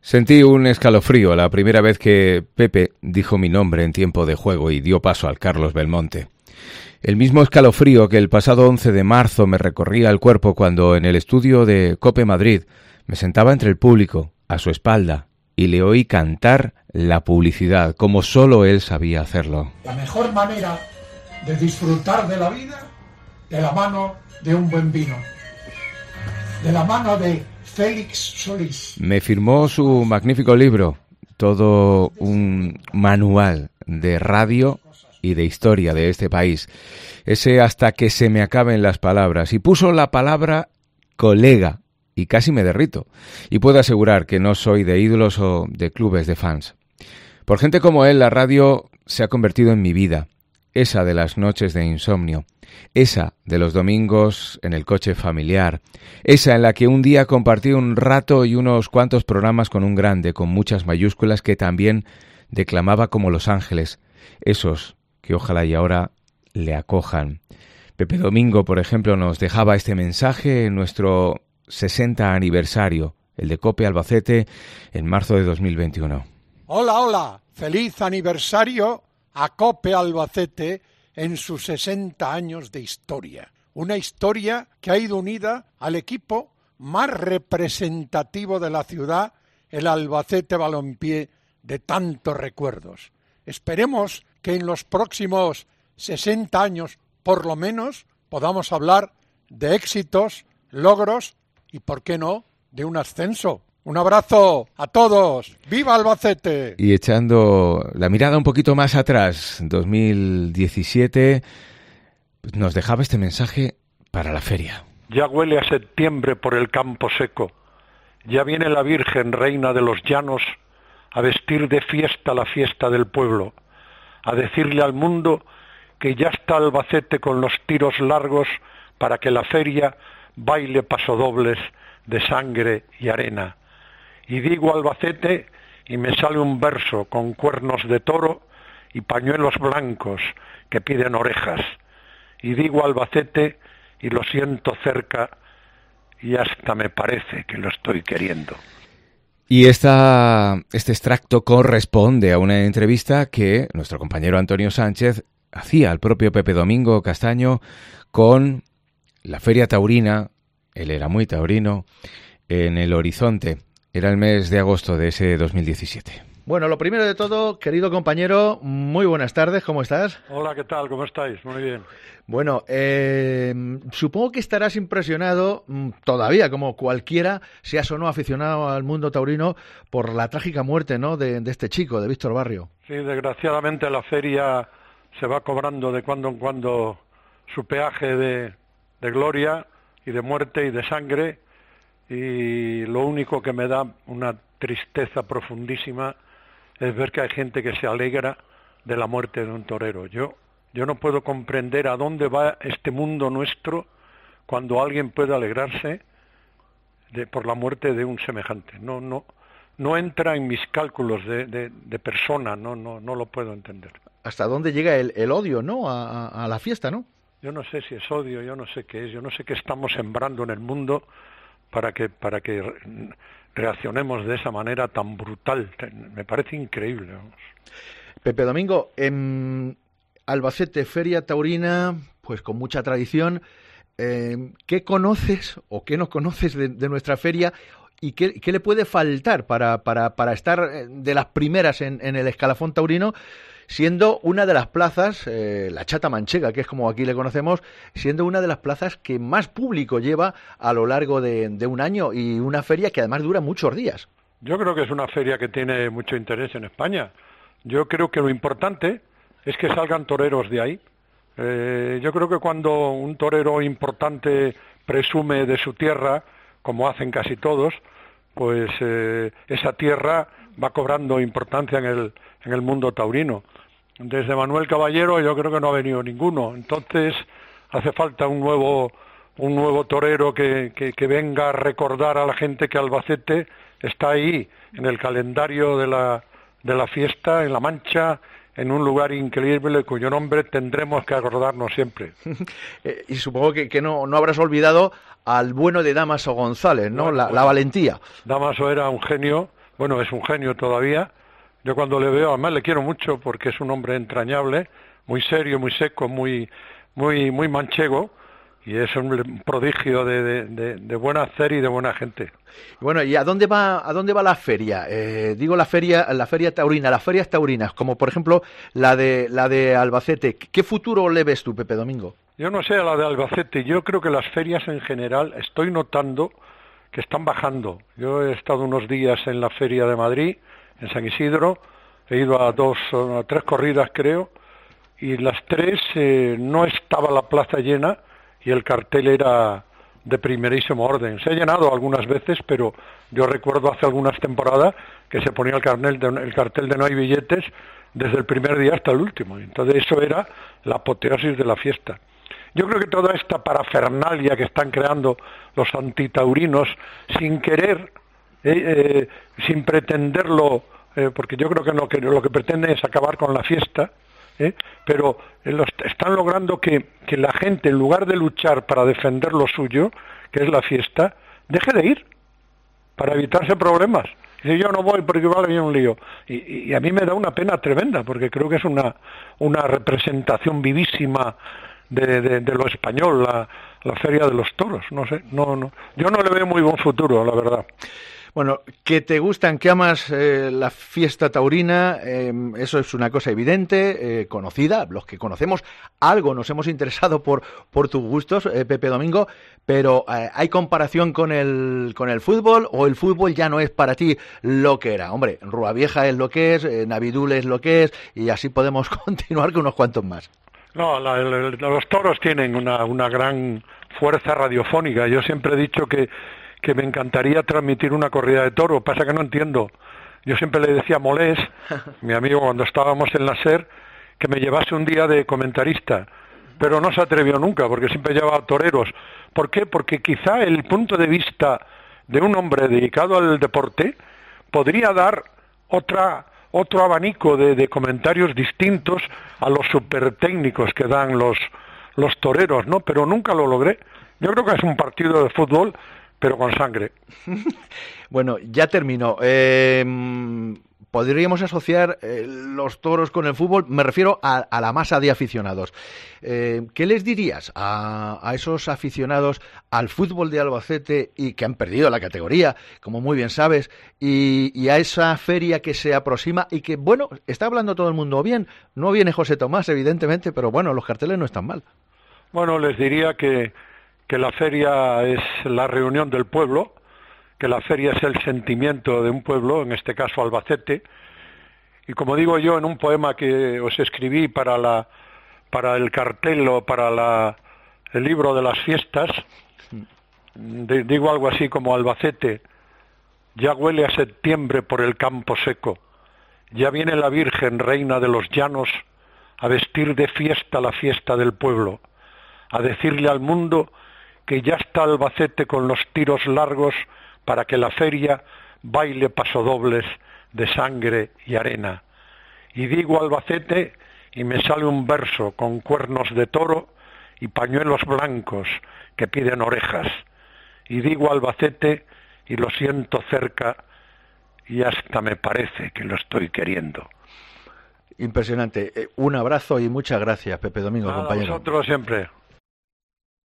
Sentí un escalofrío la primera vez que Pepe dijo mi nombre en tiempo de juego y dio paso al Carlos Belmonte. El mismo escalofrío que el pasado 11 de marzo me recorría el cuerpo cuando en el estudio de COPE Madrid me sentaba entre el público, a su espalda, y le oí cantar la publicidad como solo él sabía hacerlo. La mejor manera de disfrutar de la vida, de la mano de un buen vino, de la mano de Félix Solís. Me firmó su magnífico libro, todo un manual de radio y de historia de este país, ese Hasta que se me acaben las palabras, y puso la palabra colega, y casi me derrito, y puedo asegurar que no soy de ídolos o de clubes de fans. Por gente como él, la radio se ha convertido en mi vida, esa de las noches de insomnio, esa de los domingos en el coche familiar, esa en la que un día compartí un rato y unos cuantos programas con un grande, con muchas mayúsculas, que también declamaba como Los Ángeles, esos que ojalá y ahora le acojan. Pepe Domingo, por ejemplo, nos dejaba este mensaje en nuestro 60 aniversario, el de COPE Albacete, en marzo de 2021. Hola, hola, feliz aniversario a COPE Albacete en sus 60 años de historia. Una historia que ha ido unida al equipo más representativo de la ciudad, el Albacete Balompié, de tantos recuerdos. Esperemos que en los próximos 60 años, por lo menos, podamos hablar de éxitos, logros y, ¿por qué no?, de un ascenso. Un abrazo a todos. ¡Viva Albacete! Y echando la mirada un poquito más atrás, 2017, nos dejaba este mensaje para la feria. Ya huele a septiembre por el campo seco. Ya viene la Virgen, reina de los llanos, a vestir de fiesta la fiesta del pueblo, a decirle al mundo que ya está Albacete con los tiros largos para que la feria baile pasodobles de sangre y arena. Y digo Albacete y me sale un verso con cuernos de toro y pañuelos blancos que piden orejas. Y digo Albacete y lo siento cerca y hasta me parece que lo estoy queriendo. Y este extracto corresponde a una entrevista que nuestro compañero Antonio Sánchez hacía al propio Pepe Domingo Castaño con la Feria Taurina, él era muy taurino, en el Horizonte. Era el mes de agosto de ese 2017. Bueno, lo primero de todo, querido compañero, muy buenas tardes, ¿cómo estás? Hola, ¿qué tal? ¿Cómo estáis? Muy bien. Bueno, supongo que estarás impresionado todavía, como cualquiera, seas o no aficionado al mundo taurino, por la trágica muerte, ¿no?, de este chico, de Víctor Barrio. Sí, desgraciadamente la feria se va cobrando de cuando en cuando su peaje de gloria y de muerte y de sangre, y lo único que me da una tristeza profundísima es ver que hay gente que se alegra de la muerte de un torero. Yo no puedo comprender a dónde va este mundo nuestro cuando alguien puede alegrarse por la muerte de un semejante. No entra en mis cálculos de persona, no lo puedo entender. ¿Hasta dónde llega el odio, no?, a la fiesta, ¿no? Yo no sé si es odio, yo no sé qué es, yo no sé qué estamos sembrando en el mundo para que reaccionemos de esa manera tan brutal. Me parece increíble, vamos. Pepe Domingo, en Albacete, Feria Taurina, pues con mucha tradición, ¿qué conoces o qué no conoces de nuestra feria y qué le puede faltar para estar de las primeras en el escalafón taurino, siendo una de las plazas, la Chata Manchega, que es como aquí le conocemos, siendo una de las plazas que más público lleva a lo largo de un año, y una feria que además dura muchos días? Yo creo que es una feria que tiene mucho interés en España. Yo creo que lo importante es que salgan toreros de ahí. Yo creo que cuando un torero importante presume de su tierra, como hacen casi todos, pues esa tierra va cobrando importancia en el mundo taurino. Desde Manuel Caballero yo creo que no ha venido ninguno. Entonces hace falta un nuevo torero que venga a recordar a la gente que Albacete está ahí en el calendario de la fiesta, en La Mancha, en un lugar increíble cuyo nombre tendremos que acordarnos siempre. Y supongo que no habrás olvidado al bueno de Dámaso González, ¿no? Bueno, la valentía. Dámaso era un genio, Bueno, es un genio todavía. Yo cuando le veo, además le quiero mucho porque es un hombre entrañable, muy serio, muy seco, muy manchego, y es un prodigio de buen hacer y de buena gente. Bueno, ¿y a dónde va la feria? Digo la feria taurina, las ferias taurinas, como por ejemplo la de Albacete. ¿Qué futuro le ves tú, Pepe Domingo? Yo no sé a la de Albacete, yo creo que las ferias en general estoy notando que están bajando. Yo he estado unos días en la feria de Madrid, en San Isidro, he ido a 3 corridas creo, y las 3 no estaba la plaza llena y el cartel era de primerísimo orden. Se ha llenado algunas veces, pero yo recuerdo hace algunas temporadas que se ponía el cartel de no hay billetes desde el primer día hasta el último. Entonces eso era la apoteosis de la fiesta. Yo creo que toda esta parafernalia que están creando los antitaurinos, sin querer, sin pretenderlo, porque yo creo que lo que pretenden es acabar con la fiesta, pero están logrando que la gente, en lugar de luchar para defender lo suyo, que es la fiesta, deje de ir, para evitarse problemas. Si yo no voy porque igual hay un lío. Y a mí me da una pena tremenda, porque creo que es una representación vivísima de lo español, la Feria de los Toros. No sé, yo no le veo muy buen futuro, la verdad. Bueno, que te gustan, que amas la fiesta taurina, eso es una cosa evidente, conocida. Los que conocemos algo nos hemos interesado por tus gustos, Pepe Domingo, pero ¿hay comparación con el fútbol o el fútbol ya no es para ti lo que era? Hombre, Rua Vieja es lo que es, Navidul es lo que es, y así podemos continuar con unos cuantos más. No, los toros tienen una gran fuerza radiofónica. Yo siempre he dicho que me encantaría transmitir una corrida de toro, pasa que no entiendo. Yo siempre le decía a Molés, mi amigo, cuando estábamos en la SER, que me llevase un día de comentarista, pero no se atrevió nunca, porque siempre llevaba toreros. ¿Por qué? Porque quizá el punto de vista de un hombre dedicado al deporte podría dar otro abanico de comentarios distintos a los supertécnicos que dan los toreros, ¿no? Pero nunca lo logré. Yo creo que es un partido de fútbol, pero con sangre. Bueno, ya termino. ¿Podríamos asociar los toros con el fútbol? Me refiero a la masa de aficionados. ¿Qué les dirías a esos aficionados al fútbol de Albacete y que han perdido la categoría, como muy bien sabes, y a esa feria que se aproxima y que, bueno, está hablando todo el mundo bien? No viene José Tomás, evidentemente, pero bueno, los carteles no están mal. Bueno, les diría que la feria es la reunión del pueblo, que la feria es el sentimiento de un pueblo, en este caso Albacete, y como digo yo en un poema que os escribí para el cartel o para el libro de las fiestas, digo algo así como: Albacete, ya huele a septiembre por el campo seco, ya viene la Virgen, reina de los llanos, a vestir de fiesta la fiesta del pueblo, a decirle al mundo que ya está Albacete con los tiros largos para que la feria baile pasodobles de sangre y arena. Y digo Albacete y me sale un verso con cuernos de toro y pañuelos blancos que piden orejas. Y digo Albacete y lo siento cerca y hasta me parece que lo estoy queriendo. Impresionante. Un abrazo y muchas gracias, Pepe Domingo, compañero. A vosotros siempre.